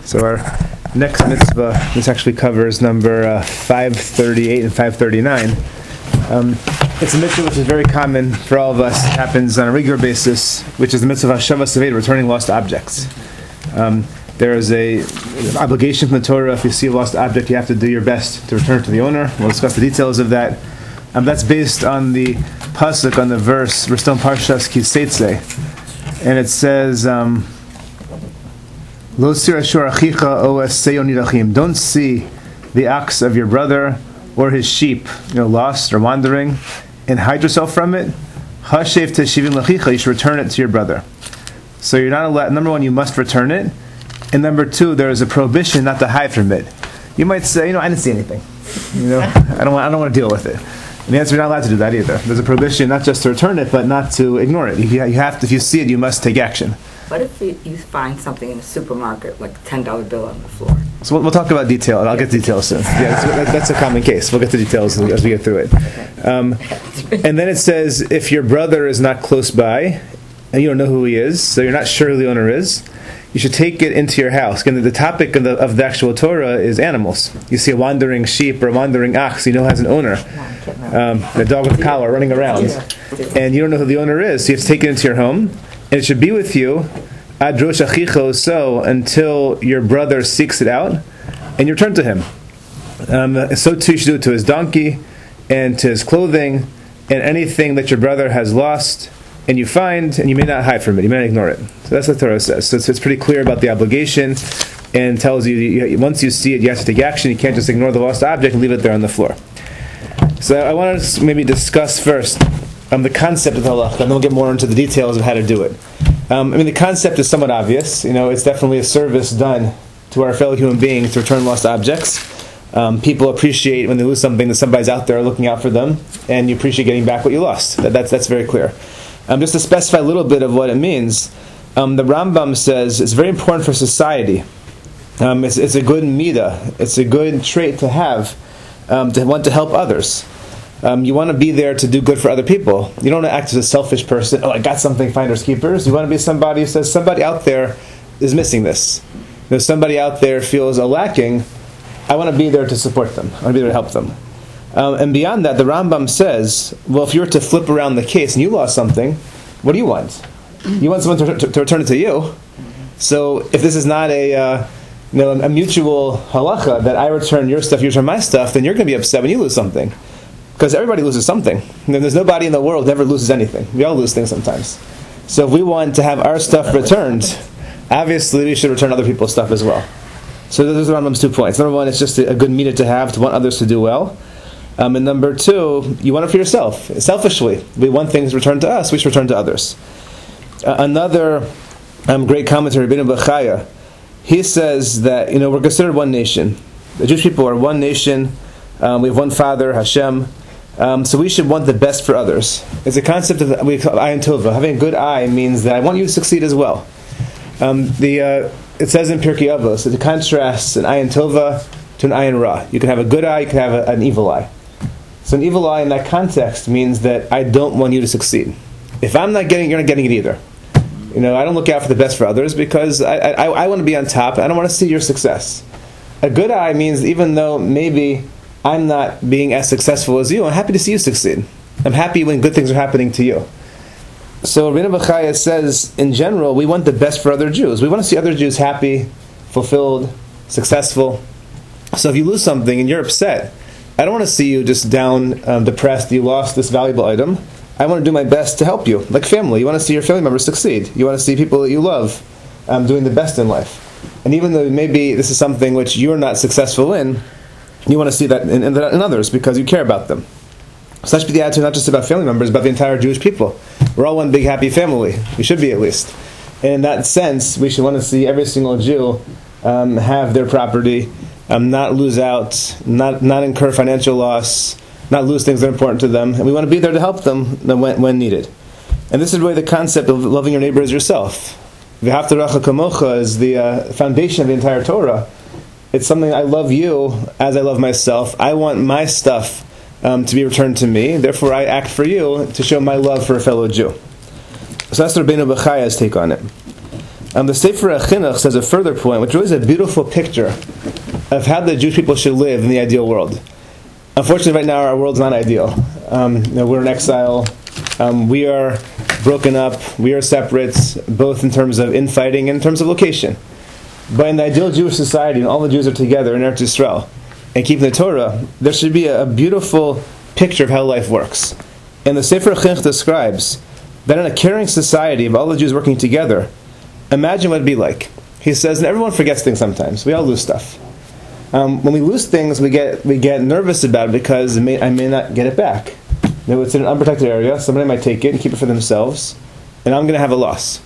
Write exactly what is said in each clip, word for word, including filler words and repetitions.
So our next mitzvah, this actually covers number uh, five thirty-eight and five thirty-nine. Um, it's a mitzvah which is very common for all of us. It happens on a regular basis, which is the mitzvah of Hashavas Aved, returning lost objects. Um, there is a an obligation from the Torah. If you see a lost object, you have to do your best to return it to the owner. We'll discuss the details of that. Um, that's based on the pasuk, on the verse, we're still in Parshas Ki Seitzei, and it says, um, Lo sir ashur achicha oes seyo nidachim. Don't see the ox of your brother or his sheep, you know, lost or wandering, and hide yourself from it. Hashev teshivim lachicha. You should return it to your brother. So you're not allowed. Number one, you must return it, and number two, there is a prohibition not to hide from it. You might say, you know, I didn't see anything. You know, I don't. Want, I don't want to deal with it. And the answer, you're not allowed to do that either. There's a prohibition not just to return it, but not to ignore it. You have to. If you see it, you must take action. What if you, you find something in a supermarket, like a ten dollar bill on the floor? So we'll, we'll talk about detail. I'll get to details soon. Yeah, that's, that's a common case. We'll get to details as we get through it. Um, and then it says, if your brother is not close by, and you don't know who he is, so you're not sure who the owner is, you should take it into your house. And the topic of the, of the actual Torah is animals. You see a wandering sheep or a wandering ox, you know has an owner. Um, a dog with a collar running around. And you don't know who the owner is, so you have to take it into your home. And it should be with you ad rosh achicho, so until your brother seeks it out and you return to him. Um, so too you should do it to his donkey and to his clothing and anything that your brother has lost and you find, and you may not hide from it, you may not ignore it. So that's what the Torah says. So it's, it's pretty clear about the obligation and tells you, you once you see it, you have to take action. You can't just ignore the lost object and leave it there on the floor. So I want to maybe discuss first um, the concept of the halacha, and then we'll get more into the details of how to do it. Um, I mean, the concept is somewhat obvious. You know, it's definitely a service done to our fellow human beings to return lost objects. Um, people appreciate when they lose something that somebody's out there looking out for them, and you appreciate getting back what you lost. That, that's that's very clear. Um, just to specify a little bit of what it means, um, the Rambam says it's very important for society. Um, it's, it's a good midah. It's a good trait to have, um, to want to help others. Um, you want to be there to do good for other people. You don't want to act as a selfish person. Oh, I got something, finders keepers. You want to be somebody who says, somebody out there is missing this. You know, somebody out there feels a lacking. I want to be there to support them. I want to be there to help them. Um, and beyond that, the Rambam says, well, if you were to flip around the case and you lost something, what do you want? You want someone to, to, to return it to you. So if this is not a, uh, you know, a mutual halacha that I return your stuff, you return my stuff, then you're going to be upset when you lose something. Because everybody loses something. And there's nobody in the world that ever loses anything. We all lose things sometimes. So if we want to have our stuff returned, obviously we should return other people's stuff as well. So those are Rambam's two points. Number one, it's just a good midah to have, to want others to do well. Um, and number two, you want it for yourself. Selfishly, we want things returned to us, we should return to others. Uh, another um, great commentator, Rabbeinu Bechaya, he says that, you know, we're considered one nation. The Jewish people are one nation. Um, we have one Father, Hashem. Um, so we should want the best for others. It's a concept of we call ayin tova. Having a good eye means that I want you to succeed as well. Um, the uh, it says in Pirkei Avos that it contrasts an ayin tova to an ayin ra. You can have a good eye, you can have a, an evil eye. So an evil eye in that context means that I don't want you to succeed. If I'm not getting it, you're not getting it either. You know, I don't look out for the best for others because I, I, I want to be on top. I don't want to see your success. A good eye means even though maybe I'm not being as successful as you, I'm happy to see you succeed. I'm happy when good things are happening to you. So Rabbeinu Bechaya says, in general, we want the best for other Jews. We want to see other Jews happy, fulfilled, successful. So if you lose something and you're upset, I don't want to see you just down, um, depressed, you lost this valuable item. I want to do my best to help you. Like family, you want to see your family members succeed. You want to see people that you love um, doing the best in life. And even though maybe this is something which you're not successful in, you want to see that in, in, in others because you care about them. So that should be the attitude not just about family members, but the entire Jewish people. We're all one big happy family. We should be at least. And in that sense, we should want to see every single Jew um, have their property, um, not lose out, not not incur financial loss, not lose things that are important to them. And we want to be there to help them when, when needed. And this is really the concept of loving your neighbor as yourself. V'ahavta l'reacha kamocha is the uh, foundation of the entire Torah. It's something I love you as I love myself. I want my stuff um, to be returned to me. Therefore, I act for you to show my love for a fellow Jew. So that's Rabbeinu Bechaya's take on it. Um, the Sefer HaChinuch says a further point, which really is a beautiful picture of how the Jewish people should live in the ideal world. Unfortunately, right now our world's not ideal. Um, you know, we're in exile. Um, we are broken up. We are separate, both in terms of infighting and in terms of location. But in the ideal Jewish society, and all the Jews are together in Eretz Yisrael and keeping the Torah, there should be a, a beautiful picture of how life works. And the Sefer HaChinuch describes that in a caring society of all the Jews working together, imagine what it'd be like. He says, and everyone forgets things sometimes. We all lose stuff. Um, when we lose things, we get we get nervous about it because it may, I may not get it back. You know, it's in an unprotected area. Somebody might take it and keep it for themselves, and I'm going to have a loss.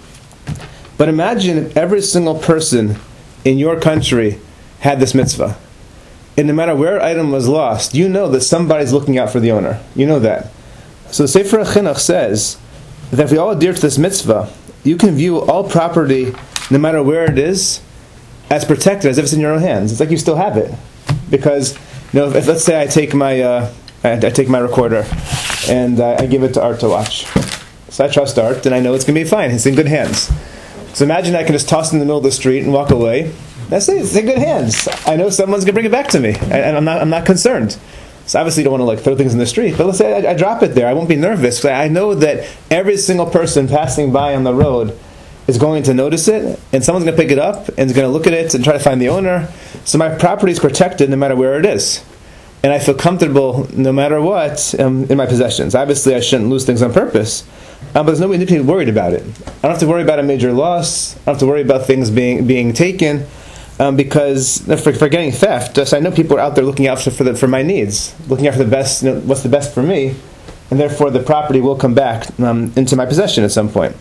But imagine if every single person in your country had this mitzvah. And no matter where an item was lost, you know that somebody's looking out for the owner. You know that. So the Sefer HaChinuch says that if we all adhere to this mitzvah, you can view all property, no matter where it is, as protected, as if it's in your own hands. It's like you still have it. Because, you know, if, if let's say I take my uh, I, I take my recorder and uh, I give it to Art to watch. So I trust Art, and I know it's going to be fine. It's in good hands. So imagine I can just toss it in the middle of the street and walk away. That's it. It's in good hands. I know someone's going to bring it back to me, and I'm not. I'm not concerned. So obviously, you don't want to like throw things in the street. But let's say I, I drop it there. I won't be nervous. I know that every single person passing by on the road is going to notice it, and someone's going to pick it up and is going to look at it and try to find the owner. So my property is protected no matter where it is, and I feel comfortable no matter what um, in my possessions. Obviously, I shouldn't lose things on purpose, um, but there's nobody need to be worried about it. I don't have to worry about a major loss. I don't have to worry about things being being taken. Um, because for, for getting theft, so I know people are out there looking out for for, the, for my needs, looking out for the best, you know, what's the best for me, and therefore the property will come back um, into my possession at some point.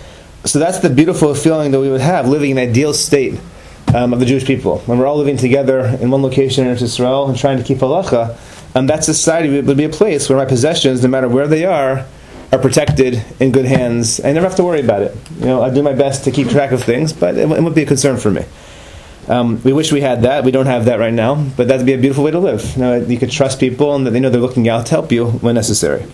So that's the beautiful feeling that we would have living in an ideal state um, of the Jewish people. When we're all living together in one location in Eretz Yisrael and trying to keep halacha, um, that society would be a place where my possessions, no matter where they are, are protected in good hands. I never have to worry about it. You know, I do my best to keep track of things, but it, it wouldn't be a concern for me. Um, we wish we had that. We don't have that right now, but that'd be a beautiful way to live. You know, you could trust people and that they know they're looking out to help you when necessary.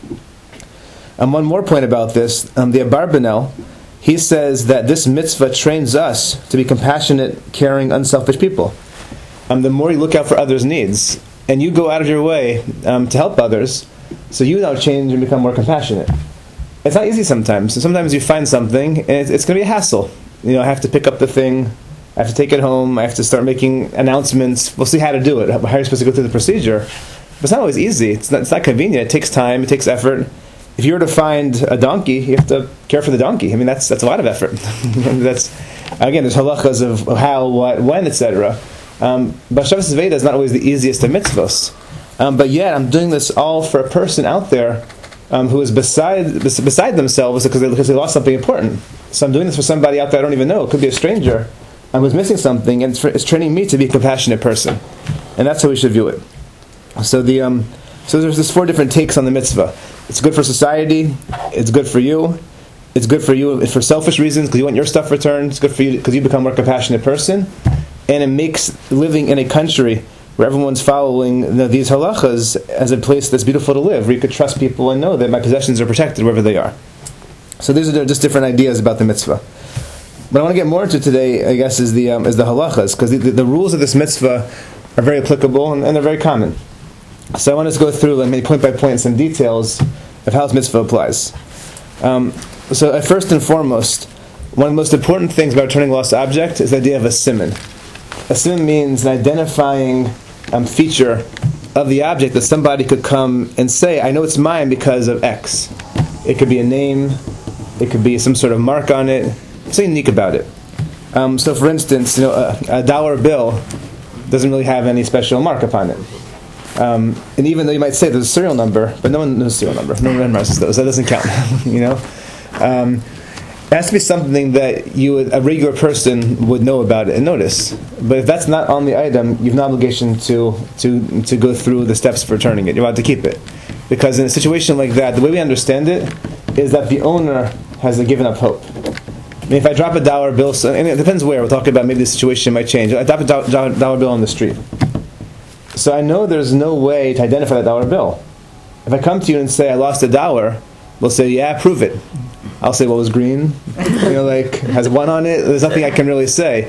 Um, one more point about this, um, the Abarbanel, he says that this mitzvah trains us to be compassionate, caring, unselfish people. Um, the more you look out for others' needs, and you go out of your way um, to help others, so you now change and become more compassionate. It's not easy sometimes. So sometimes you find something, and it's, it's going to be a hassle. You know, I have to pick up the thing, I have to take it home, I have to start making announcements. We'll see how to do it, how you're supposed to go through the procedure. But it's not always easy. It's not, it's not convenient. It takes time, it takes effort. If you were to find a donkey, you have to care for the donkey. I mean, that's that's a lot of effort. That's again, there's halachas of how, what, when, et cetera. Um, but Shavas Veda is not always the easiest of mitzvahs. Um, but yet, I'm doing this all for a person out there um, who is beside beside themselves because they, because they lost something important. So I'm doing this for somebody out there I don't even know. It could be a stranger um, who's missing something, and it's, it's training me to be a compassionate person. And that's how we should view it. So the um, so there's this four different takes on the mitzvah. It's good for society. It's good for you. It's good for you for selfish reasons because you want your stuff returned. It's good for you because you become a more compassionate person. And it makes living in a country where everyone's following you know, these halachas as a place that's beautiful to live, where you could trust people and know that my possessions are protected wherever they are. So these are just different ideas about the mitzvah. What I want to get more into today, I guess, is the um, is the halachas, because the, the, the rules of this mitzvah are very applicable and, and they're very common. So I want us to go through, like, maybe point by point, some details of how this mitzvah applies. Um, so uh, first and foremost, one of the most important things about returning a lost object is the idea of a siman. A siman means an identifying um, feature of the object that somebody could come and say, I know it's mine because of X. It could be a name, it could be some sort of mark on it, something unique about it. Um, so for instance, you know, a, a dollar bill doesn't really have any special mark upon it. Um, and even though you might say there's a serial number, but no one knows serial number. No one memorizes those. That doesn't count. you know, um, it has to be something that you, would, a regular person, would know about it and notice. But if that's not on the item, you have an obligation to to to go through the steps for returning it. You're allowed to keep it, because in a situation like that, the way we understand it is that the owner has given up hope. I mean, if I drop a dollar bill, so, and it depends where we're talking about. Maybe the situation might change. I drop a do- do- dollar bill on the street. So I know there's no way to identify that dollar bill. If I come to you and say I lost a dollar, we'll say, yeah, prove it. I'll say, well, it was green. You know, like, has one on it. There's nothing I can really say.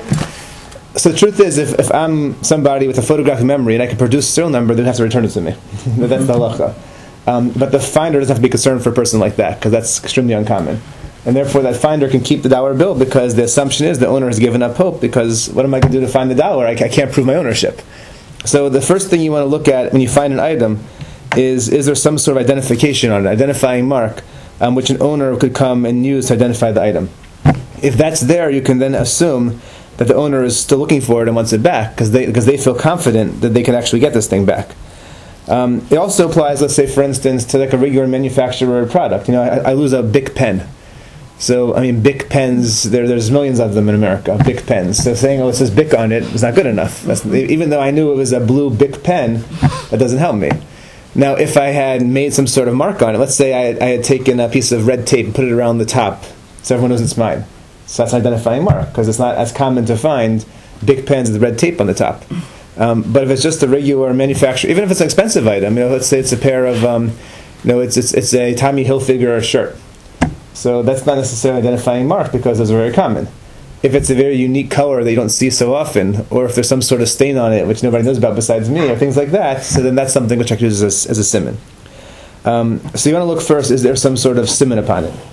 So the truth is, if, if I'm somebody with a photographic memory and I can produce a serial number, they have to return it to me. That's the halacha. Um, but the finder doesn't have to be concerned for a person like that, because that's extremely uncommon. And therefore, that finder can keep the dollar bill, because the assumption is the owner has given up hope, because what am I going to do to find the dollar? I, I can't prove my ownership. So the first thing you want to look at when you find an item is, is there some sort of identification on it, identifying mark, um, which an owner could come and use to identify the item. If that's there, you can then assume that the owner is still looking for it and wants it back, because they, because they feel confident that they can actually get this thing back. Um, it also applies, let's say, for instance, to like a regular manufacturer product. You know, I, I lose a Bic pen. So, I mean, Bic pens, there, there's millions of them in America, Bic pens. So saying, oh, it says Bic on it is not good enough. That's, even though I knew it was a blue Bic pen, that doesn't help me. Now, if I had made some sort of mark on it, let's say I, I had taken a piece of red tape and put it around the top, so everyone knows it's mine. So that's an identifying mark, because it's not as common to find Bic pens with red tape on the top. Um, but if it's just a regular manufacturer, even if it's an expensive item, you know, let's say it's a pair of, um, you know, it's, it's it's a Tommy Hilfiger shirt. So that's not necessarily an identifying mark, because those are very common. If it's a very unique color that you don't see so often, or if there's some sort of stain on it which nobody knows about besides me, or things like that, so then that's something which I could use as, as a siman. Um, so you want to look first, is there some sort of siman upon it?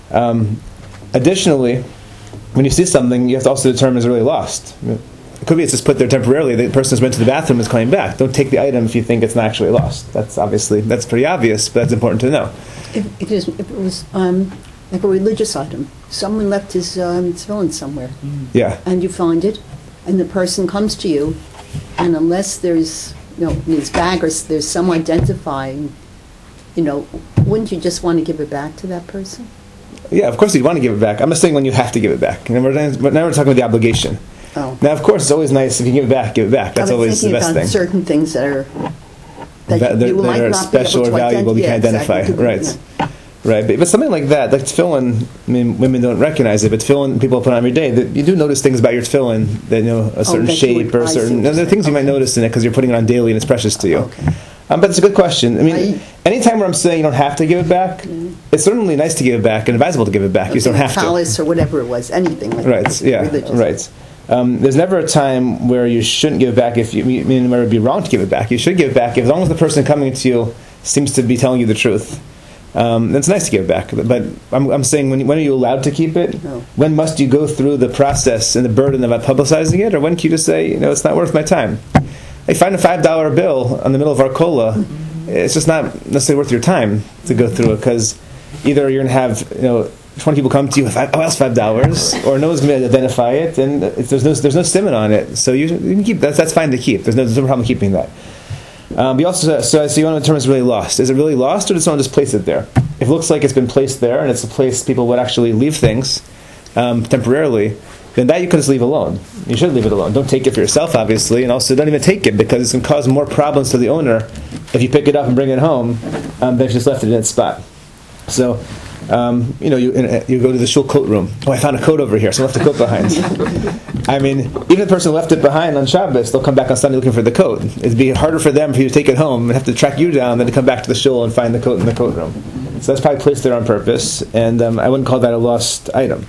Um, additionally, when you see something, you have to also determine is it really lost. It could be it's just put there temporarily. The person who's went to the bathroom is coming back. Don't take the item if you think it's not actually lost. That's obviously, that's pretty obvious, but that's important to know. If it, is, if it was um, like a religious item, someone left his um, tefillin somewhere, Yeah. and you find it, and the person comes to you, and unless there's, you know, in his bag or s- there's some identifying, you know, wouldn't you just want to give it back to that person? Yeah, of course you'd want to give it back. I'm not saying when you have to give it back. You know, we're, but now we're talking about the obligation. Oh. Now, of course, it's always nice if you give it back, give it back. That's I was always the thinking best about thing. certain things that are that That, you that might are not be able special or to valuable, ident- you can yeah, identify. exactly. Right. Yeah. Right. But, but something like that, like tefillin, I mean, women don't recognize it, but tefillin, people put on every day. That you do notice things about your tefillin, that, you know, a certain that you shape would- or a I see certain. what There are you're things you might saying. notice in it because you're putting it on daily and it's precious to you. Okay. Um, but it's a good question. I mean, I- anytime where I'm saying you don't have to give it back, it's certainly nice to give it back and advisable to give it back. You just don't have to. Phallus or whatever it was, anything like Right. that. Yeah. Religious. Right. Um, there's never a time where you shouldn't give it back. If you I mean, where it would be wrong to give it back, you should give it back as long as the person coming to you seems to be telling you the truth. Um, then it's nice to give it back. But I'm, I'm saying, when, when are you allowed to keep it? No. When must you go through the process and the burden of publicizing it, or when can you just say, you know, it's not worth my time? I find a five dollar bill on the middle of our cola. It's just not necessarily worth your time to go through it, because either you're going to have, you know, twenty people come to you with, oh, that's five dollars, or no one's going to identify it, and if there's no there's no stimon on it, so you, you can keep that's that's fine to keep. There's no, there's no problem keeping that. Um, but you also so, so you want to determine it's really lost. Is it really lost, or does someone just place it there? If it looks like it's been placed there and it's a place people would actually leave things um, temporarily, then that you can just leave alone. You should leave it alone. Don't take it for yourself, obviously, and also don't even take it, because it's going to cause more problems to the owner if you pick it up and bring it home um, than if you just left it in its spot. So, um, you know, you you go to the shul coat room. Oh, I found a coat over here, so I left the coat behind. I mean, even the person who left it behind on Shabbos, they'll come back on Sunday looking for the coat. It'd be harder for them for you to take it home and have to track you down than to come back to the shul and find the coat in the coat room. So that's probably placed there on purpose, and um, I wouldn't call that a lost item.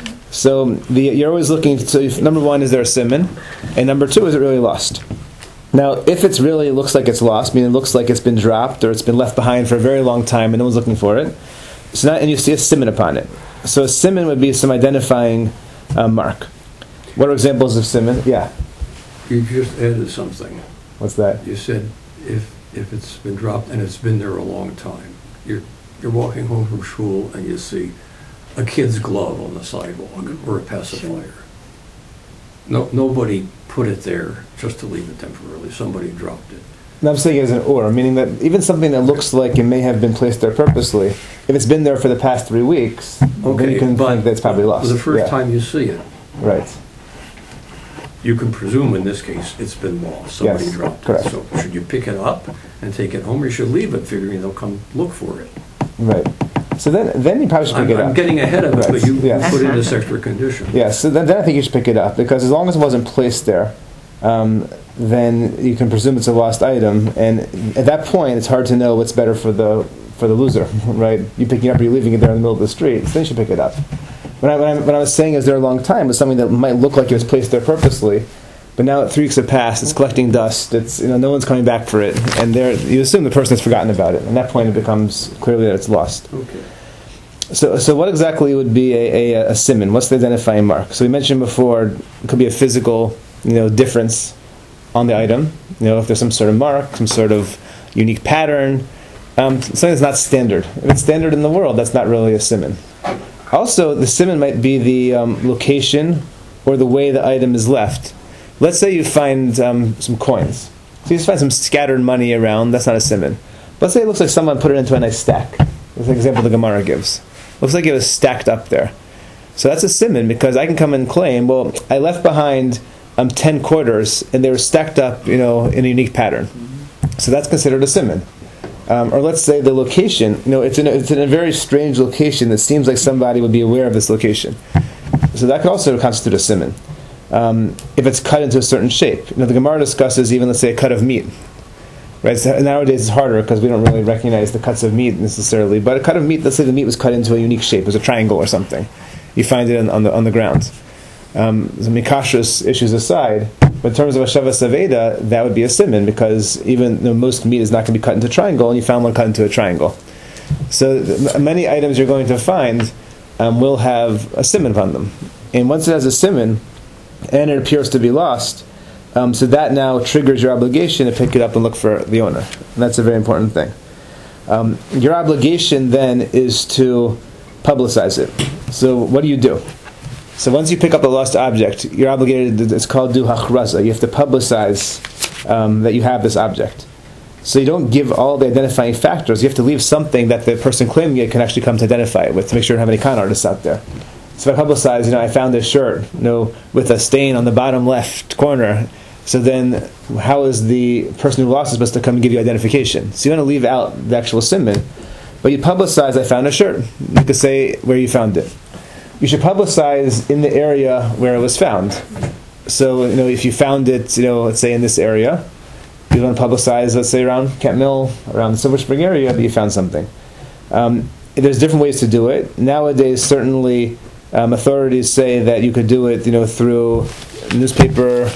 So the, you're always looking. So if, number one, is there a siman, and number two, is it really lost? Now, if it's really looks like it's lost, meaning it looks like it's been dropped or it's been left behind for a very long time and no one's looking for it, so now, and you see a siman upon it. So a siman would be some identifying uh, mark. What are examples of siman? Yeah. You just added something. What's that? You said if if it's been dropped and it's been there a long time. You're you're walking home from shul and you see a kid's glove on the sidewalk or a pacifier. No, nobody put it there just to leave it temporarily. Somebody dropped it. No, I'm saying as an or, meaning that even something that looks like it may have been placed there purposely, if it's been there for the past three weeks, then you can but think that it's probably lost. The first Yeah. time you see it, Right. you can presume in this case it's been lost. Somebody Yes, dropped correct. it. So should you pick it up and take it home, or you should leave it figuring they'll come look for it? Right. So then, then you probably should pick I'm, it up. I'm getting ahead of it, Right. but you Yes. put in this extra condition. Yeah, so then, then I think you should pick it up, because as long as it wasn't placed there, um, then you can presume it's a lost item, and at that point, it's hard to know what's better for the for the loser, right? You picking it up or you leaving it there in the middle of the street, then you should pick it up. When I, when I, when I was saying it was there a long time, it was something that might look like it was placed there purposely, but now three weeks have passed, it's collecting dust, it's, you know, no one's coming back for it, and there you assume the person has forgotten about it. At that point it becomes clearly that it's lost. Okay. So, so what exactly would be a, a, a siman? What's the identifying mark? So we mentioned before, it could be a physical, you know, difference on the item. You know, if there's some sort of mark, some sort of unique pattern, um, something that's not standard. If it's standard in the world, that's not really a siman. Also, the siman might be the um, location or the way the item is left. Let's say you find um, some coins. So you just find some scattered money around. That's not a siman. Let's say it looks like someone put it into a nice stack. That's an example the Gemara gives. Looks like it was stacked up there. So that's a siman, because I can come and claim, well, I left behind um, ten quarters, and they were stacked up, you know, in a unique pattern. So that's considered a siman. Um, or let's say the location, you know, it's in, a, it's in a very strange location that seems like somebody would be aware of this location. So that could also constitute a siman. Um, if it's cut into a certain shape. You know, the Gemara discusses even, let's say, a cut of meat. Right, so nowadays it's harder because we don't really recognize the cuts of meat necessarily. But a cut of meat, let's say the meat was cut into a unique shape, it was a triangle or something. You find it on, on the on the ground. Um, the mikashrus issues aside, but in terms of a shavas aveda, that would be a siman, because even though most meat is not going to be cut into a triangle, and you found one cut into a triangle. So th- many items you're going to find um, will have a siman on them, and once it has a siman, and it appears to be lost. Um, so that now triggers your obligation to pick it up and look for the owner. And that's a very important thing. Um, your obligation then is to publicize it. So what do you do? So once you pick up a lost object, you're obligated, it's called du hachraza. You have to publicize um, that you have this object. So you don't give all the identifying factors. You have to leave something that the person claiming it can actually come to identify it with, to make sure you don't have any con artists out there. So if I publicize, you know, I found this shirt, you know, with a stain on the bottom left corner. So then, how is the person who lost it supposed to come and give you identification? So you want to leave out the actual siman, but you publicize, I found a shirt. You could say where you found it. You should publicize in the area where it was found. So, you know, if you found it, you know, let's say in this area, you want to publicize, let's say around Kent Mill, around the Silver Spring area, that you found something. Um, there's different ways to do it. Nowadays, certainly, um, authorities say that you could do it, you know, through newspaper,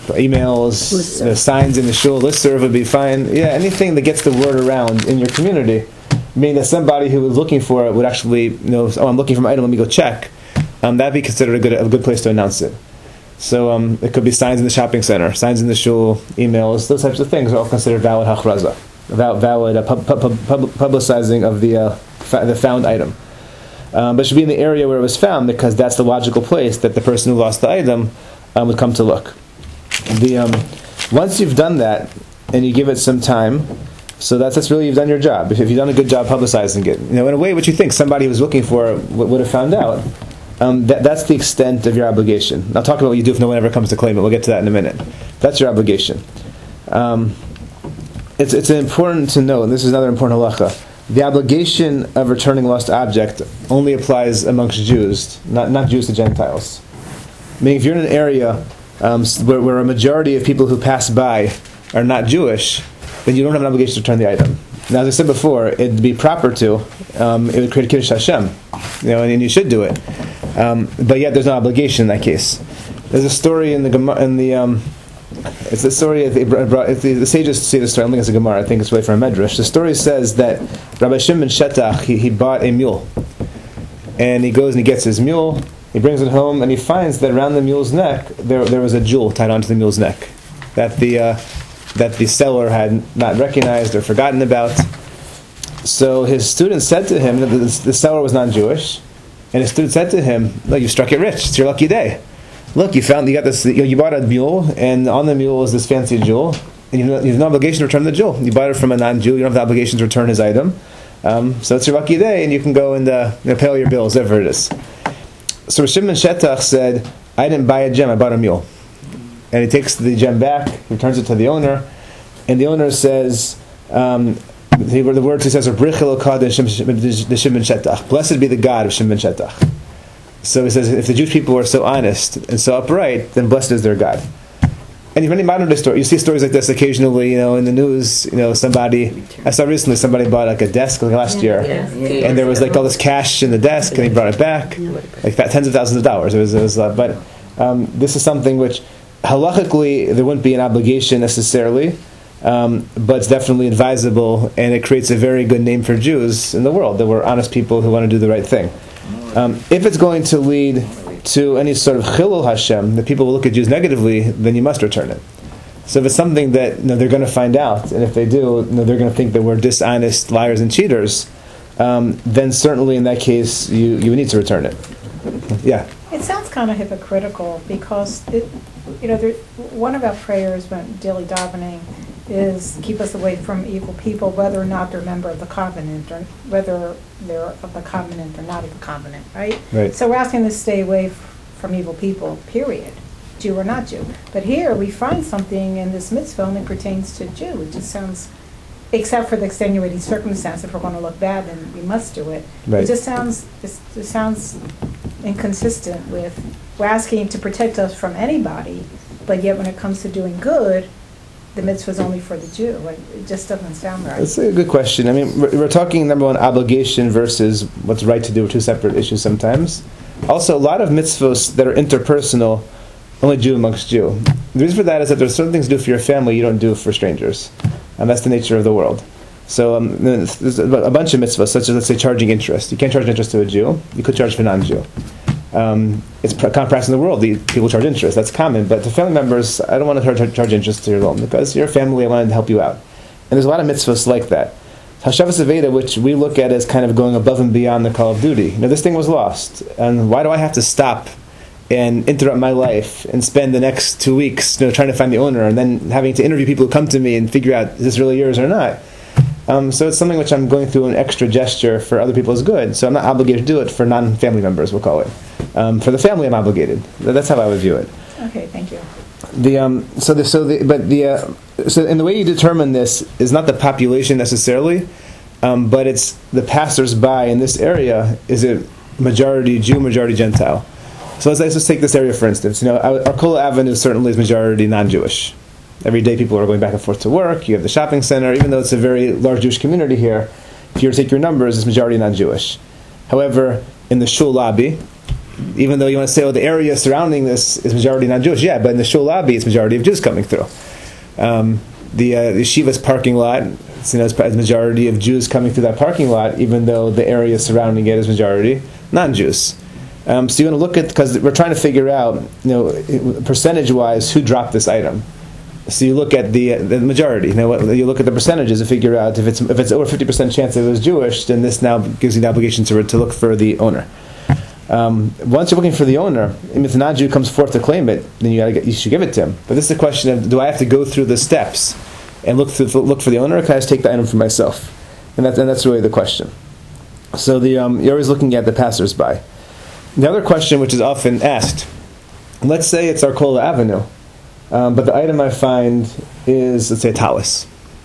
emails, uh, signs in the shul, listserv would be fine. Yeah, anything that gets the word around in your community, meaning that somebody who was looking for it would actually, you know, oh, I'm looking for my item, let me go check. Um, that'd be considered a good a good place to announce it. So um, it could be signs in the shopping center, signs in the shul, emails, those types of things are all considered valid hachraza, valid, valid uh, pub, pub, pub, publicizing of the uh, fa- the found item. Um, but it should be in the area where it was found, because that's the logical place that the person who lost the item um, would come to look. The um, once you've done that and you give it some time, so that's that's really you've done your job. If, if you've done a good job publicizing it, you know, in a way, what you think somebody who was looking for it would, would have found out. Um, that, that's the extent of your obligation. I'll talk about what you do if no one ever comes to claim it. We'll get to that in a minute. That's your obligation. Um, it's it's important to know, and this is another important halacha. The obligation of returning a lost object only applies amongst Jews, not not Jews to Gentiles. Meaning, if you're in an area Um, where, where a majority of people who pass by are not Jewish, then you don't have an obligation to return the item. Now, as I said before, it'd be proper to. Um, it would create Kiddush Hashem, you know, and, and you should do it. Um, but yet, there's no obligation in that case. There's a story in the Gemara. In the um, it's the story. Of the, the, the sages say the story. I don't think it's a Gemara. I think it's really from a Medrash. The story says that Rabbi Shimon Shetach he, he bought a mule, and he goes and he gets his mule. He brings it home, and he finds that around the mule's neck there there was a jewel tied onto the mule's neck that the uh, that the seller had not recognized or forgotten about. So his student said to him, the, the seller was non-Jewish, and his student said to him, "Look, you struck it rich. It's your lucky day. Look, you found you got this. You, know, you bought a mule, and on the mule is this fancy jewel, and you have, you have no obligation to return the jewel. You bought it from a non-Jew. You don't have the obligation to return his item. Um, so it's your lucky day, and you can go and uh, you know, pay all your bills, whatever it is." So Shimon Shetach said, "I didn't buy a gem, I bought a mule." And he takes the gem back, returns it to the owner, and the owner says, um, the, the words he says are, "Brichel Okad the Shimon Shetach." Blessed be the God of Shimon Shetach. So he says, if the Jewish people are so honest and so upright, then blessed is their God. And in many modern day stories, you see stories like this occasionally, you know, in the news. You know, somebody, I saw recently somebody bought like a desk like last year, Yeah, yeah. and there was like all this cash in the desk, and he brought it back, like that, tens of thousands of dollars. It was, it was uh, but um, this is something which, halachically, there wouldn't be an obligation necessarily, um, but it's definitely advisable, and it creates a very good name for Jews in the world, that we're honest people who want to do the right thing. Um, if it's going to lead to any sort of chilul Hashem, that people will look at Jews negatively, then you must return it. So if it's something that you know, they're going to find out, and if they do, you know, they're going to think that we're dishonest liars and cheaters, um, then certainly in that case, you, you need to return it. Yeah. It sounds kind of hypocritical because it, you know, there, one of our prayers when daily davening is keep us away from evil people, whether or not they're a member of the covenant, or whether they're of the covenant or not of the covenant, right? Right. So we're asking to stay away f- from evil people, period, Jew or not Jew. But here we find something in this mitzvah only pertains to Jew. It just sounds, except for the extenuating circumstance, if we're going to look bad, then we must do it. Right. It just sounds, it just sounds inconsistent with, we're asking to protect us from anybody, but yet when it comes to doing good, the mitzvah is only for the Jew. Like, it just doesn't sound right. That's a good question. I mean, we're, we're talking, number one, obligation versus what's right to do, two separate issues sometimes. Also, a lot of mitzvahs that are interpersonal, only Jew amongst Jew. The reason for that is that there's certain things to do for your family you don't do for strangers. And that's the nature of the world. So um, there's a bunch of mitzvahs, such as, let's say, charging interest. You can't charge interest to a Jew. You could charge for a non-Jew. Um, it's common practice in the world. The people charge interest. That's common. But to family members, I don't want to charge, charge interest to your loan because you're a family. I wanted to help you out. And there's a lot of mitzvahs like that. Hashavas Aveda, which we look at as kind of going above and beyond the call of duty. You know, this thing was lost. And why do I have to stop and interrupt my life and spend the next two weeks you know, trying to find the owner and then having to interview people who come to me and figure out, is this really yours or not? Um, so it's something which I'm going through an extra gesture for other people is good. So I'm not obligated to do it for non-family members, we'll call it. Um, for the family, I'm obligated. That's how I would view it. Okay, thank you. The um, so the so the but the uh, so and the way you determine this is not the population necessarily, um, but it's the passers-by in this area. Is it majority Jew, majority Gentile? So let's, let's just take this area for instance. You know, Arcola Avenue certainly is majority non-Jewish. Every day people are going back and forth to work. You have the shopping center. Even though it's a very large Jewish community here, if you were to take your numbers, it's majority non-Jewish. However, in the shul lobby, even though you want to say, oh, the area surrounding this is majority non-Jewish, yeah, but in the shul lobby, it's majority of Jews coming through. Um, the, uh, the yeshiva's parking lot, it's, you know, it's majority of Jews coming through that parking lot, even though the area surrounding it is majority non-Jews. Um, so you want to look at, because we're trying to figure out, you know, percentage-wise, who dropped this item. So you look at the the majority. You know, you look at the percentages and figure out if it's if it's over fifty percent chance that it was Jewish, then this now gives you the obligation to to look for the owner. Um, once you're looking for the owner, if the non-Jew comes forth to claim it, then you gotta get, you should give it to him. But this is a question of, do I have to go through the steps and look through, look for the owner, or can I just take the item for myself? And that's and that's really the question. So the um, you're always looking at the passers-by. The other question, which is often asked, let's say it's Arcola Avenue. Um, but the item I find is, let's say, a talus.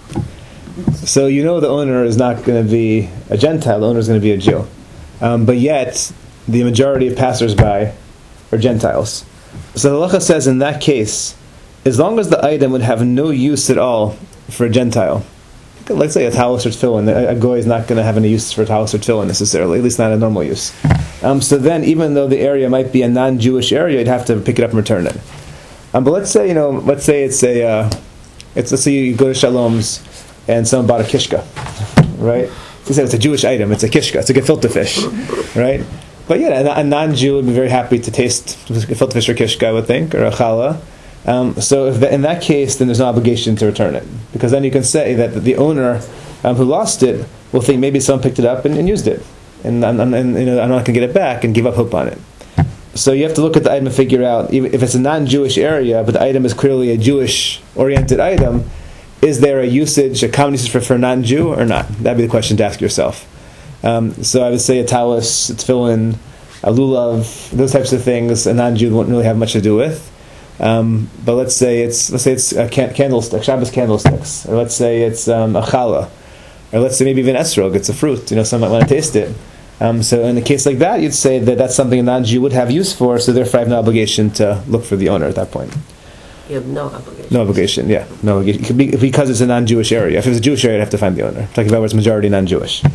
So you know the owner is not going to be a Gentile, the owner is going to be a Jew. Um, but yet, the majority of passers-by are Gentiles. So the halacha says in that case, as long as the item would have no use at all for a Gentile, let's say a talus or tefillin, a goy is not going to have any use for a talus or tefillin necessarily, at least not a normal use. Um, so then, even though the area might be a non-Jewish area, you'd have to pick it up and return it. Um, but let's say, you know, let's say it's a, uh, it's let's say you go to Shalom's and someone bought a kishka, right? Let's say it's a Jewish item, it's a kishka, it's a gefilte fish, right? But yeah, a, a non-Jew would be very happy to taste gefilte fish or kishka, I would think, or a challah. Um, so if the, in that case, then there's no obligation to return it, because then you can say that the owner um, who lost it will think maybe someone picked it up and, and used it, and, and, and you know, I'm not going to get it back and give up hope on it. So you have to look at the item and figure out, if it's a non-Jewish area, but the item is clearly a Jewish-oriented item, is there a usage, a common usage for, for a non-Jew or not? That'd be the question to ask yourself. Um, so I would say a talus, a tefillin, a lulav, those types of things, a non-Jew won't really have much to do with. Um, but let's say it's let's say it's a can- candlestick, Shabbos candlesticks, or let's say it's um, a challah, or let's say maybe even esrog, it's a fruit. You know, someone might want to taste it. Um, so in a case like that, you'd say that that's something a non-Jew would have use for, so therefore I have no obligation to look for the owner at that point. You have no obligation. No obligation, yeah. No obligation. It could be, because it's a non-Jewish area. If it was a Jewish area, I'd have to find the owner. I'm talking about where it's majority non-Jewish.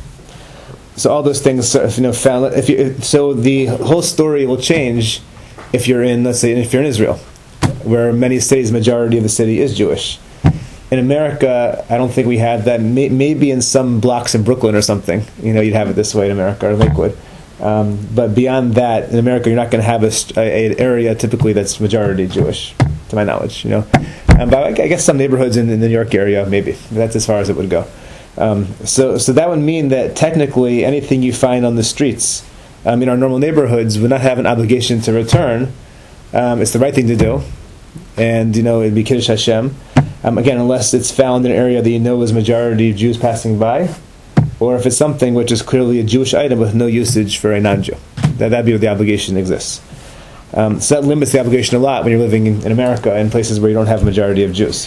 So all those things, you know, found. If you, so the whole story will change if you're in, let's say, if you're in Israel, where many cities, majority of the city is Jewish. In America, I don't think we have that. May, maybe in some blocks in Brooklyn or something, you know, you'd have it this way in America, or Lakewood. Um, but beyond that, in America, you're not going to have a, a, an area typically that's majority Jewish, to my knowledge. You know, um, but I guess some neighborhoods in, in the New York area, maybe that's as far as it would go. Um, so, so that would mean that technically anything you find on the streets um, in our normal neighborhoods would not have an obligation to return. Um, it's the right thing to do, and you know it'd be Kiddush Hashem. Um, again, unless it's found in an area that you know is majority of Jews passing by, or if it's something which is clearly a Jewish item with no usage for a non-Jew. That that'd be where the obligation exists. Um, so that limits the obligation a lot when you're living in, in America in places where you don't have a majority of Jews.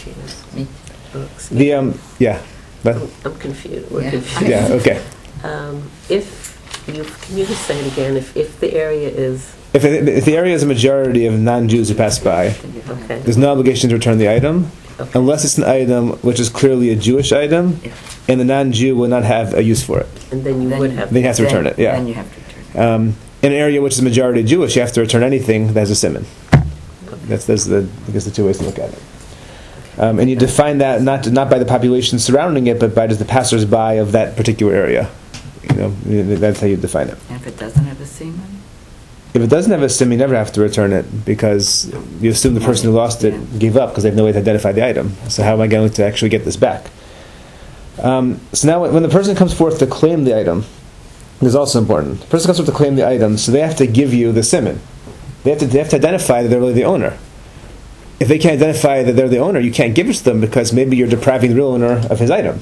The um, yeah. But, I'm confused. We're Yeah. confused. yeah, okay. Um, if you can you just say it again? If if the area is If, it, if the area is a majority of non-Jews who pass by, okay, there's no obligation to return the item, okay. unless it's an item which is clearly a Jewish item, and the non-Jew will not have a use for it. and then you Then would you- have Then you have to Then- return it, yeah. Then you have to return it. Um, in an area which is majority Jewish, you have to return anything that has a simon. That's, that's the, I guess the two ways to look at it. Um, and you define that not not by the population surrounding it, but by just the passers-by of that particular area. You know, that's how you define it. And if it doesn't have a semen? If it doesn't have a sim, you never have to return it because you assume the person who lost it gave up because they have no way to identify the item. So how am I going to actually get this back? Um, so now when the person comes forth to claim the item, this is also important. The person comes forth to claim the item, so they have to give you the simon. They have to, they have to identify that they're really the owner. If they can't identify that they're the owner, you can't give it to them because maybe you're depriving the real owner of his item.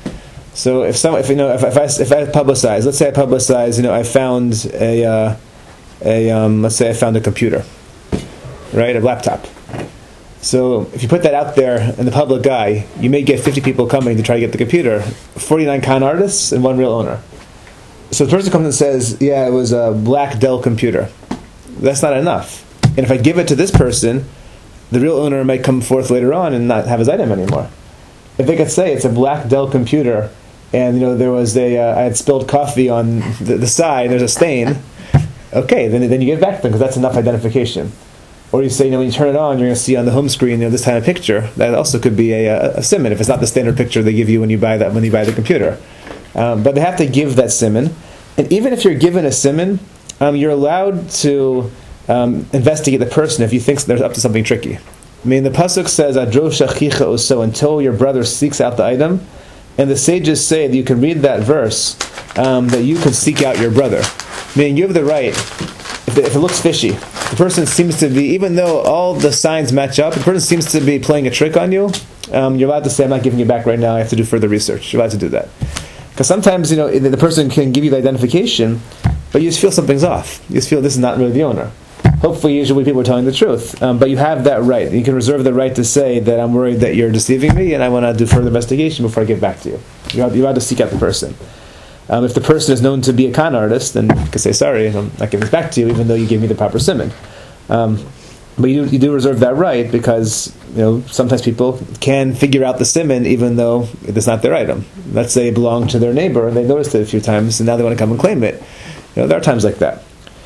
So if some, if you know, if, if I if I publicize, let's say I publicize, you know, I found a uh, a um, let's say I found a computer, right, a laptop. So if you put that out there in the public eye, you may get fifty people coming to try to get the computer, forty-nine con artists and one real owner. So the person comes and says, "Yeah, it was a black Dell computer." That's not enough. And if I give it to this person, the real owner might come forth later on and not have his item anymore. If they could say it's a black Dell computer, and you know there was a, uh, I had spilled coffee on the, the side, there's a stain. Okay, then then you give it back to them because that's enough identification. Or you say, you know, when you turn it on, you're going to see on the home screen, you know, this kind of picture. That also could be a, a, a simon if it's not the standard picture they give you when you buy that when you buy the computer. Um, but they have to give that simon, and even if you're given a simon, um, you're allowed to um, investigate the person if you think they're up to something tricky. I mean, the pasuk says, "Adro shachicha oso," until your brother seeks out the item, and the sages say that you can read that verse um, that you can seek out your brother. Meaning, you have the right. If it, if it looks fishy, the person seems to be, even though all the signs match up, the person seems to be playing a trick on you. Um, you're allowed to say, "I'm not giving it back right now. I have to do further research." You're allowed to do that because sometimes, you know, the person can give you the identification, but you just feel something's off. You just feel this is not really the owner. Hopefully, usually people are telling the truth, um, but you have that right. You can reserve the right to say that I'm worried that you're deceiving me, and I want to do further investigation before I get back to you. You're allowed, you're allowed to seek out the person. Um, if the person is known to be a con artist, then you can say, "Sorry, I'm not giving this back to you, even though you gave me the proper simon." Um, but you do, you do reserve that right because you know sometimes people can figure out the simon even though it's not their item. Let's say it belonged to their neighbor and they noticed it a few times, and now they want to come and claim it. You know, there are times like that.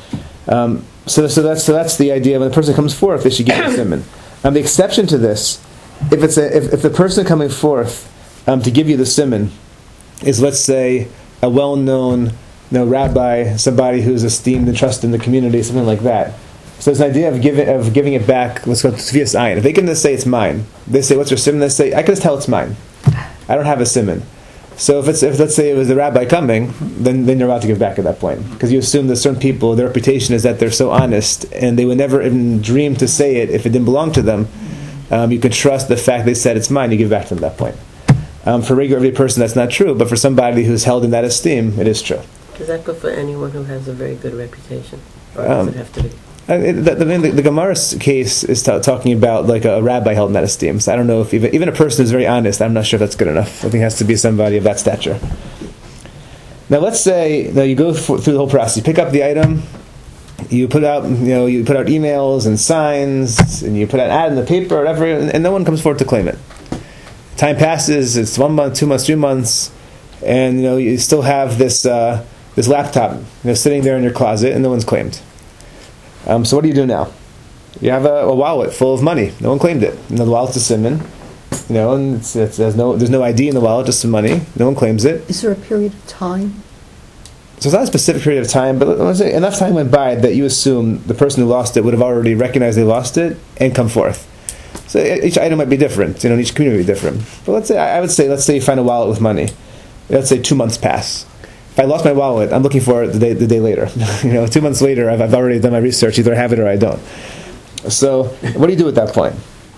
Um, so, so that's so that's the idea. When the person comes forth, they should give the simon. Um, the exception to this, if it's a, if, if the person coming forth um, to give you the simon is, let's say, a well-known, you know, rabbi, somebody who's esteemed and trusted in the community, something like that. So there's an idea of giving of giving it back. Let's go to Tvias Ayin. If they can just say it's mine, they say, "What's your simon?" They say, "I can just tell it's mine. I don't have a simon." So if it's if let's say it was the rabbi coming, then then you're allowed to give back at that point because you assume that certain people, their reputation is that they're so honest and they would never even dream to say it if it didn't belong to them. Um, you can trust the fact they said it's mine. You give back to them at that point. Um, for regular every person, that's not true, but for somebody who's held in that esteem, it is true. Does that go for anyone who has a very good reputation, or Um, does it have to be? Uh, it, the, the, the, the Gemara's case is ta- talking about like a, a rabbi held in that esteem. So I don't know if even, even a person who's very honest, I'm not sure if that's good enough. I think it has to be somebody of that stature. Now let's say now you go for, through the whole process. You pick up the item, you put out, you know, you put out emails and signs, and you put out an ad in the paper or whatever, and, and no one comes forward to claim it. Time passes, it's one month, two months, three months, and you know you still have this uh, this laptop, you know, sitting there in your closet, and no one's claimed. Um, so what do you do now? You have a, a wallet full of money. No one claimed it. You know, the wallet's a simon, you know, and it's, it's, there's no there's no I D in the wallet, just some money. No one claims it. Is there a period of time? So it's not a specific period of time, but let's say enough time went by that you assume the person who lost it would have already recognized they lost it and come forth. So each item might be different, you know, each community would be different. But let's say, I would say, let's say you find a wallet with money. Let's say two months pass. If I lost my wallet, I'm looking for it the day, the day later. you know, two months later, I've, I've already done my research. Either I have it or I don't. So what do you do at that point?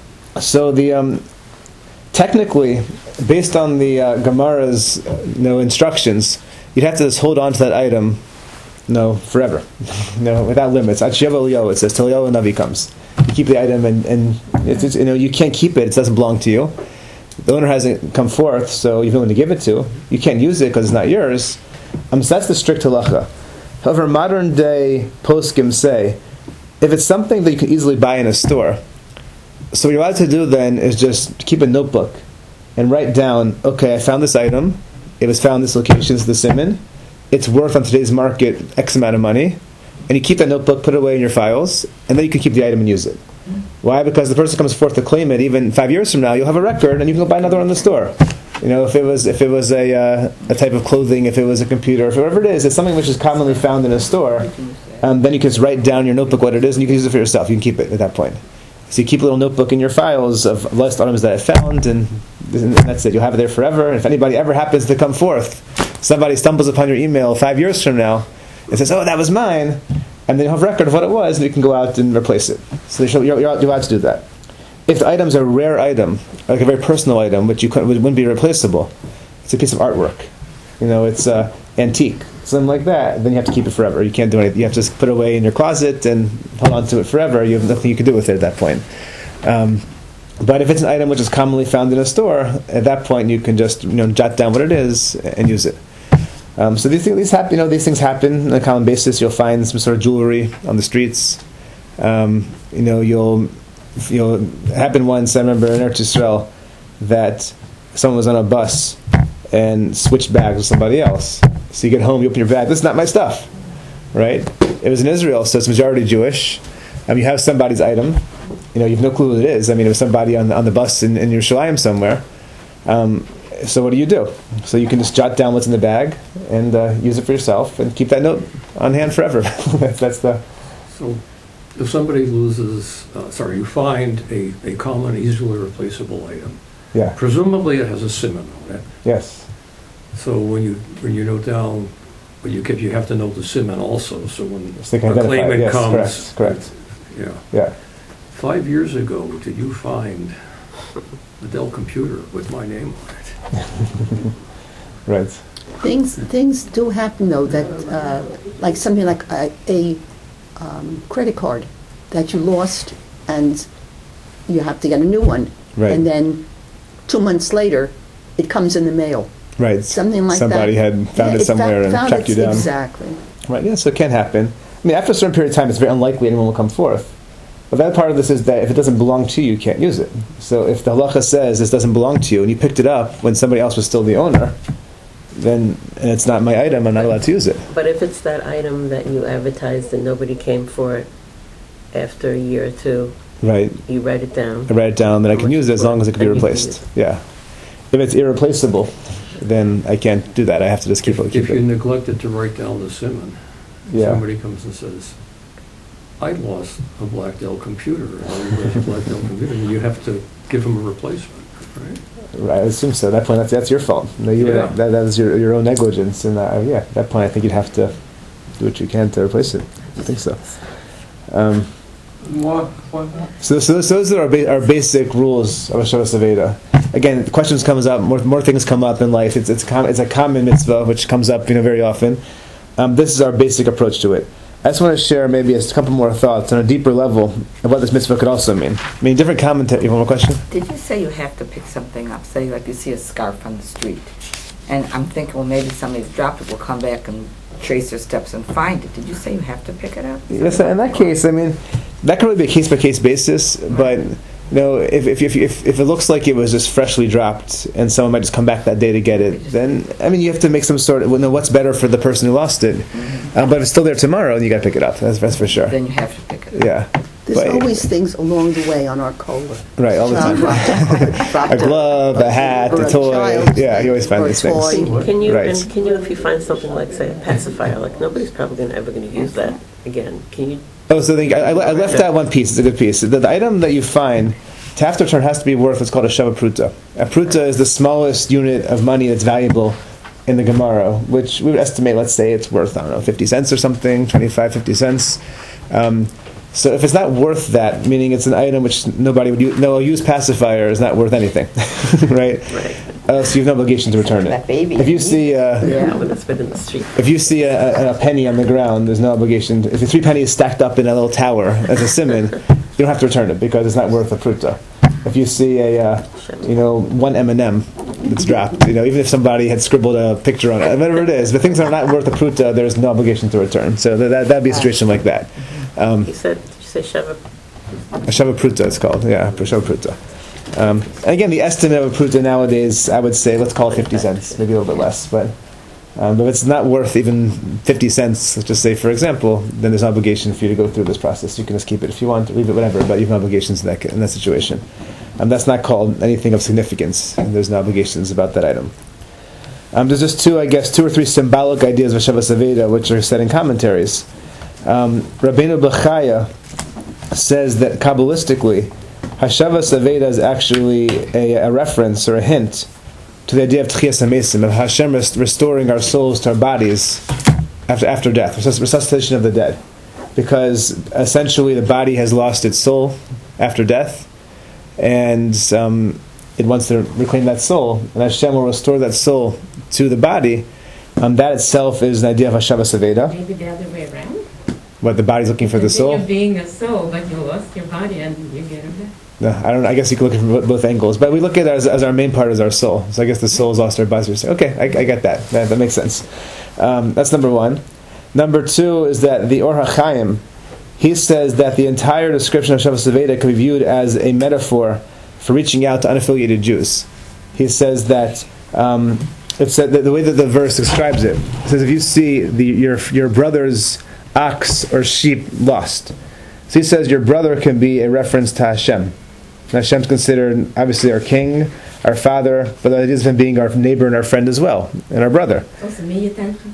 So the um, technically, based on the uh, Gemara's uh, you know, instructions, you'd have to just hold on to that item, you know, forever, you know, without limits. At Shiva Eliyahu, it says till Eliyahu Navi comes. You keep the item, and, and it's, it's, you know you can't keep it; it doesn't belong to you. The owner hasn't come forth, so you've no one to give it to. You can't use it because it's not yours. Um, so that's the strict halacha. However, modern day poskim say, if it's something that you can easily buy in a store, so what you're allowed to do then is just keep a notebook and write down, okay, I found this item. It was found in this location, this is the simon. It's worth on today's market X amount of money. And you keep that notebook, put it away in your files, and then you can keep the item and use it. Why? Because the person comes forth to claim it, even five years from now, you'll have a record, and you can go buy another one in the store. You know, if it was if it was a uh, a type of clothing, if it was a computer, if whatever it is, it's something which is commonly found in a store. Um, then you can just write down your notebook what it is, and you can use it for yourself. You can keep it at that point. So you keep a little notebook in your files of list items that I found, and, and that's it. You'll have it there forever. And if anybody ever happens to come forth, somebody stumbles upon your email five years from now, and says, "Oh, that was mine," and then you have a record of what it was, and you can go out and replace it. So you're, you're, you're allowed to do that. If the item's a rare item, like a very personal item, which you couldn't, wouldn't be replaceable, it's a piece of artwork. You know, it's uh, antique, something like that. Then you have to keep it forever. You can't do anything. You have to just put it away in your closet and hold on to it forever. You have nothing you can do with it at that point. Um, but if it's an item which is commonly found in a store, at that point you can just you know jot down what it is and use it. Um, so these things, these happen. You know, these things happen on a common basis. You'll find some sort of jewelry on the streets. Um, you know, you'll you know happen once. I remember in Eretz Yisrael that someone was on a bus and switched bags with somebody else. So you get home, you open your bag. This is not my stuff, right? It was in Israel, so it's majority Jewish. Um, you have somebody's item. You know, you have no clue who it is. I mean, it was somebody on the, on the bus in, in Yerushalayim somewhere. Um, so what do you do? So you can just jot down what's in the bag and uh, use it for yourself and keep that note on hand forever. that's, that's the. So, if somebody loses, uh, sorry, you find a, a common, easily replaceable item. Yeah. Presumably, it has a simon on it. Yes. So when you when you note down what you keep, you have to note the simon also. So when So they can a identify it. claimant Yes, comes, correct, yeah. Yeah. Five years ago, did you find a Dell computer with my name on it? Right. Things things do happen though that uh, like something like a, a um, credit card that you lost and you have to get a new one, Right. and then two months later it comes in the mail. Right. Something like Somebody that. had found Yeah, it somewhere fa- and found tracked you it- down. Exactly. Right, yeah, so it can happen. I mean, after a certain period of time, it's very unlikely anyone will come forth. But that part of this is that if it doesn't belong to you, you can't use it. So if the halacha says this doesn't belong to you, and you picked it up when somebody else was still the owner, then and it's not my item, I'm not allowed to use it. But if it's that item that you advertised and nobody came for it after a year or two, Right. you write it down. I write it down, then I can use it as long as it can be And you can replaced. use Yeah. If it's irreplaceable, then I can't do that. I have to just keep it. Keep If you it. neglected to write down the simon, Yeah. somebody comes and says, I lost a Black Dell computer, or you lost a Black Dell computer, and you have to give them a replacement, right? Right, I assume so. At that point, that's, that's your fault. No, you Yeah. that, that is your, your own negligence. And uh, yeah, at that point, I think you'd have to do what you can to replace it. I think so. Um, What, what, So, so those, those are our, ba- our basic rules of Hashavas Aveda. Again, the questions comes up, more, more things come up in life. It's it's, com- it's a common mitzvah which comes up, you know, very often. Um, this is our basic approach to it. I just want to share maybe a couple more thoughts on a deeper level of what this mitzvah could also mean. I mean, different commentary. You have one more question? Did you say you have to pick something up? Say like you see a scarf on the street, and I'm thinking, well, maybe somebody's dropped it. We'll come back and trace their steps and find it. Did you say you have to pick it up? Listen, in that case, I mean, that can really be a case by case basis. But you know, if if, if if if it looks like it was just freshly dropped and someone might just come back that day to get it, then I mean, you have to make some sort of well, know what's better for the person who lost it. Mm-hmm. Uh, but if it's still there tomorrow, then you got to pick it up. That's that's for sure. Then you have to pick it up. Yeah. There's But- always things along the way on our cola. Right, all the time. Dropped A glove, a hat, or a toy. child Yeah, you always find or a these things. toy. Can you, Right. and can you, if you find something like, say, a pacifier, like nobody's probably gonna, ever going to use that again, can you? Oh, so then I, I left out one piece. It's a good piece. The, the item that you find to have to return has to be worth what's called a shava pruta. A pruta is the smallest unit of money that's valuable in the Gemara, which we would estimate, let's say, it's worth, I don't know, fifty cents or something, twenty-five, fifty cents. Um, so if it's not worth that, meaning it's an item which nobody would use, no, a used pacifier is not worth anything, right? Right. Uh, so you have no obligation to return it. That baby. If you see... Uh, Yeah, when it's been in the street. If you see a, a, a penny on the ground, there's no obligation. If the three pennies stacked up in a little tower as a simon, you don't have to return it because it's not worth a pruta. If you see a, uh, you know, one M and M that's dropped, you know, even if somebody had scribbled a picture on it, whatever it is, the things that are not worth a pruta, there's no obligation to return. So that, that that'd be a situation like that. Um, You said, did you say Sheva? a shava pruta, it's called. Yeah, a shava pruta. Um, and again, the estimate of a pruta nowadays, I would say, let's call it fifty cents, maybe a little bit less. But um, but if it's not worth even fifty cents, let's just say, for example, then there's no obligation for you to go through this process. You can just keep it if you want, or leave it, whatever, but you have no obligations in that, in that situation. Um, that's not called anything of significance, and there's no obligations about that item. Um, there's just two, I guess, two or three symbolic ideas of Shavas Aveda, which are said in commentaries. Um, Rabbeinu Bechaya says that Kabbalistically, Hashavas Aveda is actually a, a reference or a hint to the idea of Tchias HaMesim, of Hashem rest, restoring our souls to our bodies after after death, resuscitation of the dead. Because essentially the body has lost its soul after death, and um, it wants to reclaim that soul, and Hashem will restore that soul to the body. Um, that itself is an idea of Hashavas Aveda. Maybe the other way around. What, the body's looking for the soul? You're being a soul, but you lost your body and you get it back. No, I don't. I guess you can look at it from bo- both angles, but we look at it as, as our main part as our soul. So I guess the soul's lost our body. Okay, I, I get that. that. That makes sense. Um, that's number one. Number two is that the Or HaChaim, he says that the entire description of Shavas Aveda can be viewed as a metaphor for reaching out to unaffiliated Jews. He says that um, it's that the, the way that the verse describes it. It says if you see the, your your brother's ox or sheep lost, so he says your brother can be a reference to Hashem. And Hashem's considered obviously our king, our father, but the idea of him being our neighbor and our friend as well, and our brother. Also, mi yetencha.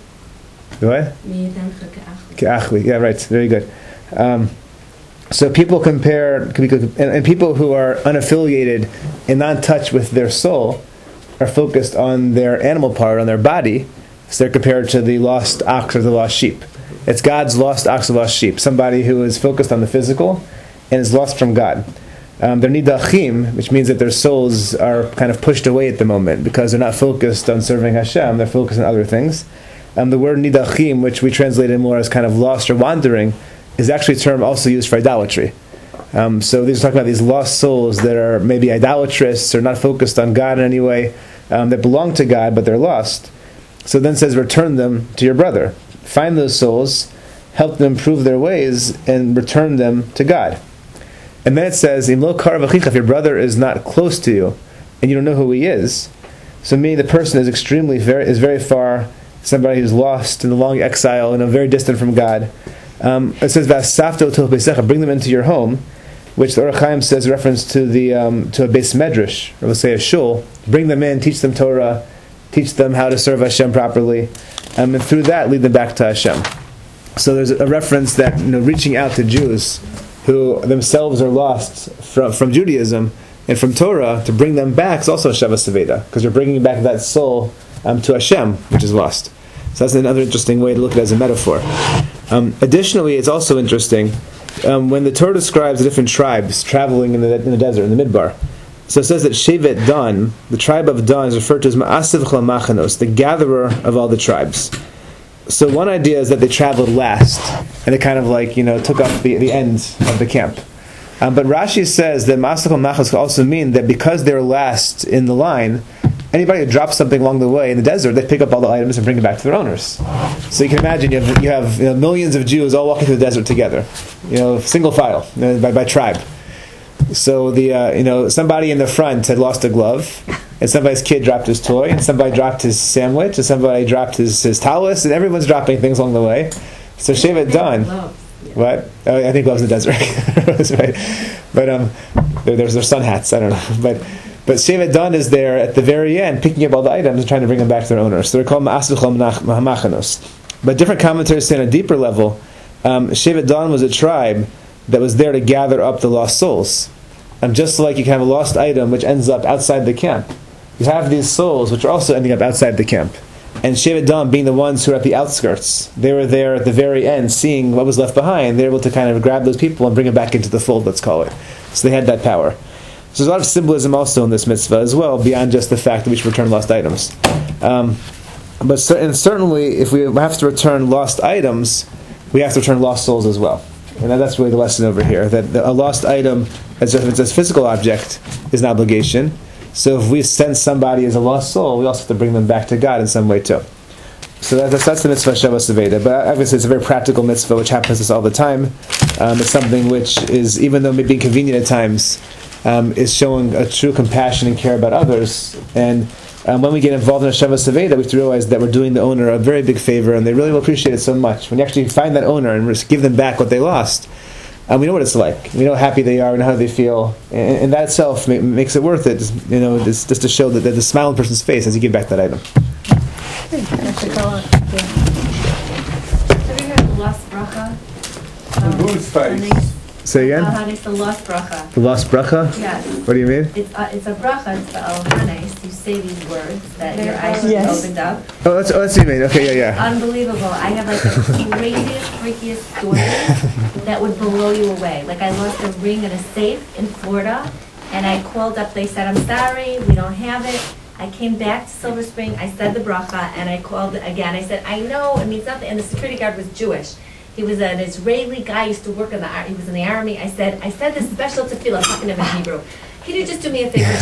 What? Mi yetencha ke'achli. Ke'achli. Yeah, right. Very good. Um, so people compare, and, and people who are unaffiliated and not in touch with their soul are focused on their animal part, on their body, so they're compared to the lost ox or the lost sheep. It's God's lost ox or lost sheep, somebody who is focused on the physical and is lost from God. Um, they're nidachim, which means that their souls are kind of pushed away at the moment because they're not focused on serving Hashem, they're focused on other things. Um, the word nidachim, which we translate it more as kind of lost or wandering, is actually a term also used for idolatry. Um, so these are talking about these lost souls that are maybe idolatrous or not focused on God in any way, um, that belong to God but they're lost. So then it says, return them to your brother. Find those souls, help them improve their ways, and return them to God. And then it says, Im lo karav achicha, if your brother is not close to you, and you don't know who he is, so meaning the person is extremely, very, is very far, somebody who's lost in the long exile, and very distant from God. Um, it says, V'asafto til beisecha, bring them into your home, which the Or HaChaim says reference to the um, to a beis medrash, or let's say a shul. Bring them in, teach them Torah, teach them how to serve Hashem properly, um, and through that lead them back to Hashem. So there's a reference that, you know, reaching out to Jews who themselves are lost from, from Judaism and from Torah, to bring them back is also a Shavas Aveda, because you're bringing back that soul um, to Hashem, which is lost. So that's another interesting way to look at it as a metaphor. Um, additionally, it's also interesting um, when the Torah describes the different tribes traveling in the, in the desert, in the Midbar. So it says that Shevet Dan, the tribe of Dan, is referred to as Ma'asiv Chol Machanos, the gatherer of all the tribes. So one idea is that they traveled last, and they kind of like, you know, took up the, the end of the camp. Um, but Rashi says that Ma'asiv Chol Machanos could also mean that because they're last in the line, anybody who drops something along the way in the desert, they pick up all the items and bring it back to their owners. So you can imagine you have, you have you know, millions of Jews all walking through the desert together, you know, single file, you know, by, by tribe. So the uh, you know somebody in the front had lost a glove, and somebody's kid dropped his toy, and somebody dropped his sandwich, and somebody dropped his his talus, and everyone's dropping things along the way. So Shevet Dan, what? Oh, I think gloves in the desert. That's right. But um, there, there's their sun hats. I don't know, but. But Shevet Dan is there at the very end, picking up all the items and trying to bring them back to their owners. So they're called Ma'asuchol Mahachanos. But different commentators say on a deeper level, um, Shevet Dan was a tribe that was there to gather up the lost souls. Um, just like you can have a lost item which ends up outside the camp, you have these souls which are also ending up outside the camp. And Shevet Dan being the ones who are at the outskirts, they were there at the very end, seeing what was left behind. They were able to kind of grab those people and bring them back into the fold, let's call it. So they had that power. So there's a lot of symbolism also in this mitzvah as well, beyond just the fact that we should return lost items. Um, but cer- and certainly, if we have to return lost items, we have to return lost souls as well. And that's really the lesson over here, that the, a lost item, as if it's a physical object, is an obligation. So if we send somebody as a lost soul, we also have to bring them back to God in some way too. So that, that's, that's the mitzvah Shabbos Aveda. But obviously it's a very practical mitzvah, which happens to us all the time. Um, it's something which is, even though it may be inconvenient at times, Um, is showing a true compassion and care about others. And um, when we get involved in a Shabbos Aveda, we have to realize that we're doing the owner a very big favor, and they really will appreciate it so much. When you actually find that owner and give them back what they lost, um, we know what it's like. We know how happy they are and how they feel, and, and that itself ma- makes it worth it. Just, you know, just, just to show that there's a smile on a person's face as you give back that item. Have you heard of the lost bracha? Whose face? Say again? Uh, it's the lost bracha. The lost bracha? Yes. What do you mean? It's uh, it's a bracha. It's the Alhanes. You say these words that your eyes Yes. just opened up. Oh, that's, oh, that's what you mean. Okay, yeah, yeah. Unbelievable. I have like the craziest, freakiest stories that would blow you away. Like I lost a ring in a safe in Florida, and I called up. They said, "I'm sorry, we don't have it." I came back to Silver Spring. I said the bracha, and I called again. I said, "I know it means nothing." And the security guard was Jewish. He was an Israeli guy, used to work in the ar- he was in the army. I said, I said this special tefillah, talking to him in Hebrew. Can you just do me a favor?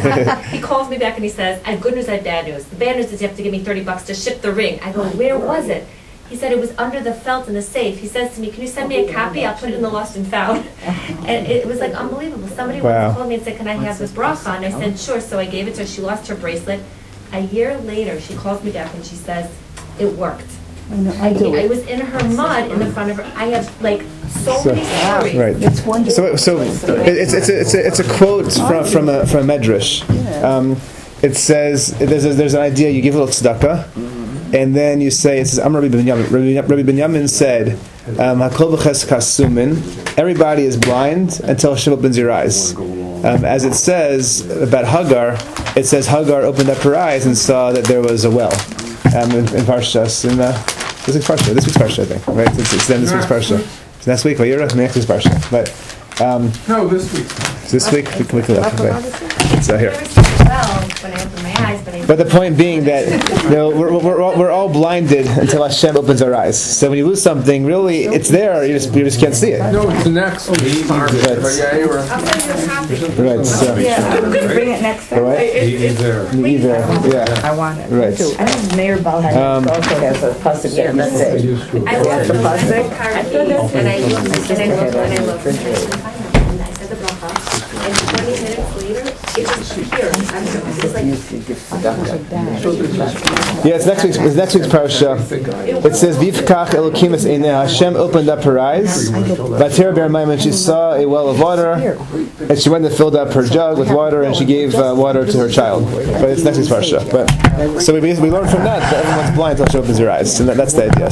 He calls me back and he says, I have good news, I have bad news. The bad news is you have to give me thirty bucks to ship the ring. I go, where was it? He said it was under the felt in the safe. He says to me, can you send me a copy? I'll put it in the lost and found. And it was like unbelievable. Somebody Wow. once called me and said, can I have this bracha? And I said, sure. So I gave it to her. She lost her bracelet. A year later, she calls me back and she says, it worked. I know, I I, do I it. was in her mud in the front of her. I have like so, So- many stories. Right. It's wonderful. So, so it- it's it's a, it's a, it's a quote from from a from a medrash. Um, it says there's a, there's an idea. You give a little tzedakah, and then you say it says Amar Rabbi Binyamin. Rabbi, Rabbi Binyamin said, um, "Hakol b'ches kasumin." Everybody is blind until Hashem opens your eyes. Um, as it says about Hagar, it says Hagar opened up her eyes and saw that there was a well. Um, in, in Parshas, in uh, this week's Parsha, this week's Parsha, I think, right? It's, it's then this week's Parsha. It's next week, well, you're next week's Parsha. But um, No, this week. this week, we can, we can look. Right. So here. I never slept well when I opened my eyes, but I. But the point being that you know, we're, we're, all, we're all blinded until Hashem opens our eyes. So when you lose something, really, it's there, you just, you just can't see it. No, it's next week. Right. I'll send you a copy. Right, so, Bring it next time. right? Either. Either, yeah, I want it. right. I think Mayor Balhar Um, also has a pasuk that you say. I looked the on pasuk? Karbi, and I looked, and I looked, and I looked, and I couldn't find it. And I said the bracha, and twenty minutes later, it just appeared. I don't know, it was like, Yeah, it's next week's, it's next week's Parsha. It says, V'yifkach Elokim es eineh. Hashem opened up her eyes. Vatera ber mayim, and she saw a well of water, and she went and filled up her jug with water, and she gave uh, water to her child. But it's next week's Parsha. But so we we learn from that that everyone's blind until she opens her eyes, and that, that's the idea.